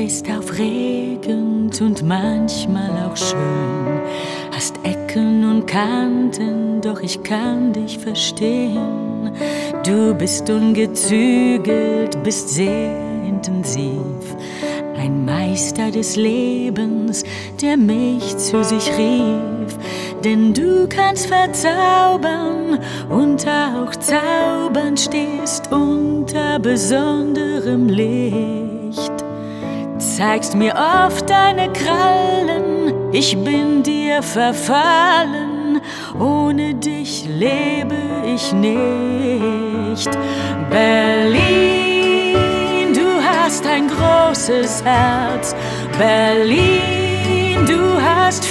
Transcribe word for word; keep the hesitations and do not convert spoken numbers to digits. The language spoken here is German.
bist aufregend und manchmal auch schön. Hast Ecken und Kanten, doch ich kann dich verstehen. Du bist ungezügelt, bist sehr intensiv. Ein Meister des Lebens, der mich zu sich rief. Denn du kannst verzaubern und auch zaubern, stehst unter besonderem Licht. Zeigst mir oft deine Krallen, ich bin dir verfallen, ohne dich lebe ich nicht. Berlin, du hast ein großes Herz, Berlin, du hast